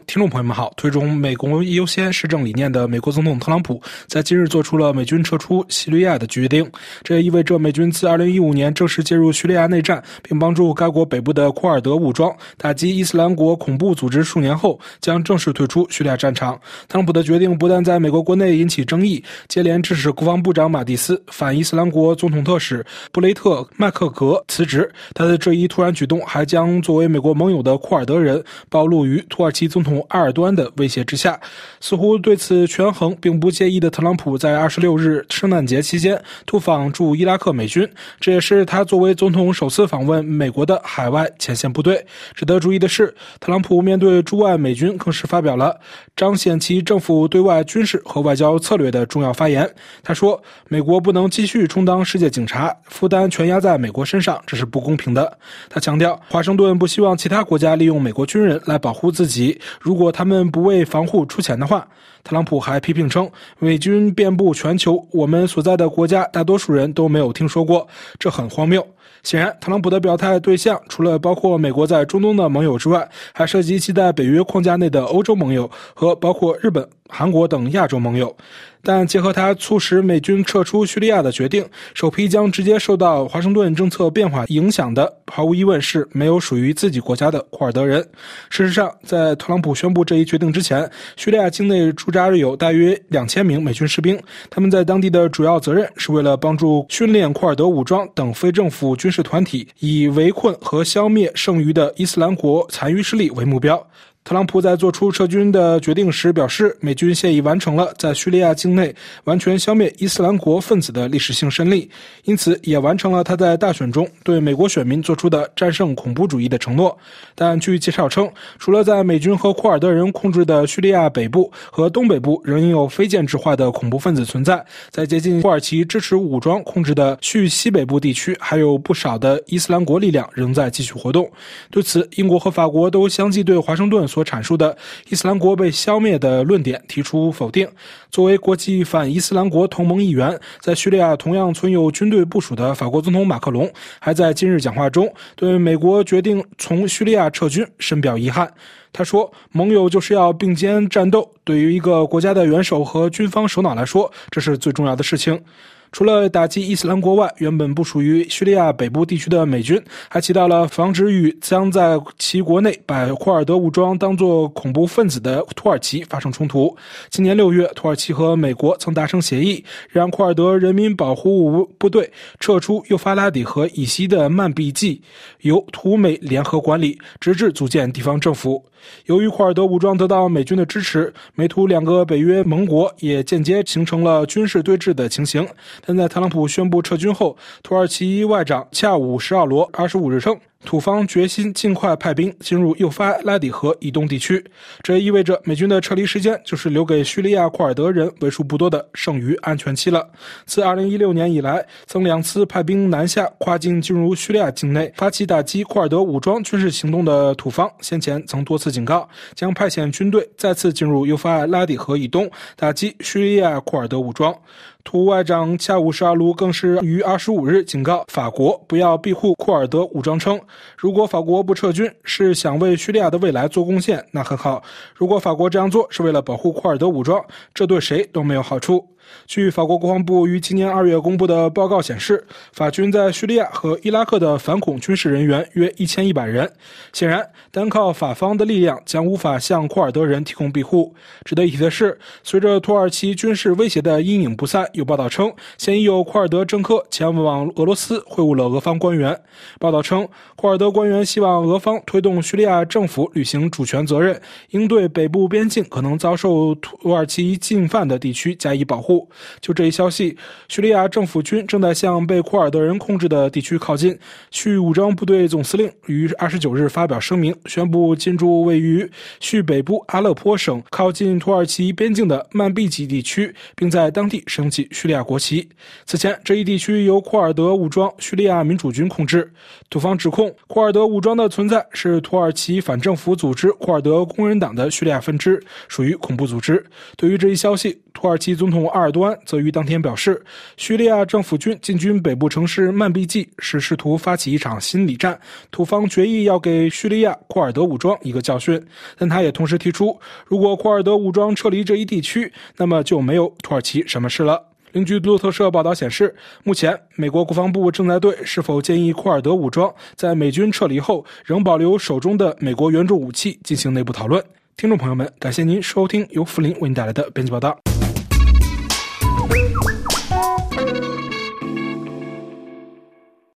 听众朋友们好，推崇美国优先施政理念的美国总统特朗普在今日做出了美军撤出叙利亚的决定，这也意味着美军自2015年正式介入叙利亚内战，并帮助该国北部的库尔德武装打击伊斯兰国恐怖组织数年后，将正式退出叙利亚战场。特朗普的决定不但在美国国内引起争议，接连致使国防部长马蒂斯、反伊斯兰国总统特使布雷特·麦克格辞职。他的这一突然举动还将作为美国盟友的库尔德人暴露于土耳其总统埃尔多安的威胁之下。似乎对此权衡并不介意的特朗普在26日圣诞节期间突访驻伊拉克美军，这也是他作为总统首次访问美国的海外前线部队。值得注意的是，特朗普面对驻外美军更是发表了彰显其政府对外军事和外交策略的重要发言。他说，美国不能继续充当世界警察，负担全压在美国身上，这是不公平的。他强调，华盛顿不希望其他国家利用美国军人来保护自己，如果他们不为防护出钱的话。特朗普还批评称，美军遍布全球，我们所在的国家大多数人都没有听说过，这很荒谬。显然，特朗普的表态对象除了包括美国在中东的盟友之外，还涉及其在北约框架内的欧洲盟友和包括日本、韩国等亚洲盟友。但结合他促使美军撤出叙利亚的决定，首批将直接受到华盛顿政策变化影响的，毫无疑问是没有属于自己国家的库尔德人。事实上，在特朗普宣布这一决定之前，叙利亚境内驻扎有大约2000名美军士兵，他们在当地的主要责任是为了帮助训练库尔德武装等非政府军事团体，以围困和消灭剩余的伊斯兰国残余势力为目标。特朗普在做出撤军的决定时表示，美军现已完成了在叙利亚境内完全消灭伊斯兰国分子的历史性胜利，因此也完成了他在大选中对美国选民做出的战胜恐怖主义的承诺。但据介绍称，除了在美军和库尔德人控制的叙利亚北部和东北部仍有非建制化的恐怖分子存在，在接近土耳其支持武装控制的叙西北部地区，还有不少的伊斯兰国力量仍在继续活动。对此，英国和法国都相继对华盛顿所阐述的伊斯兰国被消灭的论点提出否定。作为国际反伊斯兰国同盟一员，在叙利亚同样存有军队部署的法国总统马克龙还在今日讲话中对美国决定从叙利亚撤军深表遗憾。他说，盟友就是要并肩战斗，对于一个国家的元首和军方首脑来说，这是最重要的事情。除了打击伊斯兰国外，原本不属于叙利亚北部地区的美军还起到了防止与将在其国内把库尔德武装当作恐怖分子的土耳其发生冲突。今年6月，土耳其和美国曾达成协议，让库尔德人民保护部队撤出幼发拉底河以西的曼毕季，由土美联合管理，直至组建地方政府。由于库尔德武装得到美军的支持，美土两个北约盟国也间接形成了军事对峙的情形。但在特朗普宣布撤军后，土耳其外长恰武什奥罗25日称，土方决心尽快派兵进入幼发拉底河以东地区，这也意味着美军的撤离时间就是留给叙利亚库尔德人为数不多的剩余安全期了。自2016年以来，曾2次派兵南下跨境进入叙利亚境内，发起打击库尔德武装军事行动的土方，先前曾多次警告，将派遣军队再次进入幼发拉底河以东，打击叙利亚库尔德武装。土外长恰武什奥卢更是于25日警告法国不要庇护库尔德武装，称如果法国不撤军是想为叙利亚的未来做贡献，那很好，如果法国这样做是为了保护库尔德武装，这对谁都没有好处。据法国国防部于今年2月公布的报告显示，法军在叙利亚和伊拉克的反恐军事人员约1100人。显然，单靠法方的力量将无法向库尔德人提供庇护。值得一提的是，随着土耳其军事威胁的阴影不散，有报道称，现已有库尔德政客前往俄罗斯会晤了俄方官员。报道称，库尔德官员希望俄方推动叙利亚政府履行主权责任，应对北部边境可能遭受土耳其进犯的地区加以保护。就这一消息，叙利亚政府军正在向被库尔德人控制的地区靠近。叙武装部队总司令于29日发表声明，宣布进驻位于叙北部阿勒颇省靠近土耳其边境的曼毕季地区，并在当地升起叙利亚国旗。此前，这一地区由库尔德武装叙利亚民主军控制。土方指控库尔德武装的存在是土耳其反政府组织库尔德工人党的叙利亚分支，属于恐怖组织。对于这一消息， 土耳其总统埃尔多安则于当天表示，叙利亚政府军进军北部城市曼毕季是试图发起一场心理战，土方决议要给叙利亚库尔德武装一个教训。但他也同时提出，如果库尔德武装撤离这一地区，那么就没有土耳其什么事了。另据路透社报道显示，目前美国国防部正在对是否建议库尔德武装在美军撤离后仍保留手中的美国援助武器进行内部讨论。听众朋友们，感谢您收听由福林为您带来的编辑报道。